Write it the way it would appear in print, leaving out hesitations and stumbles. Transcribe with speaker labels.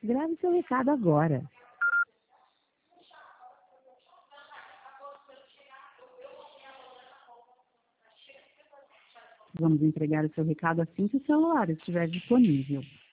Speaker 1: Grave seu recado agora. Vamos entregar o seu recado assim que o celular estiver disponível.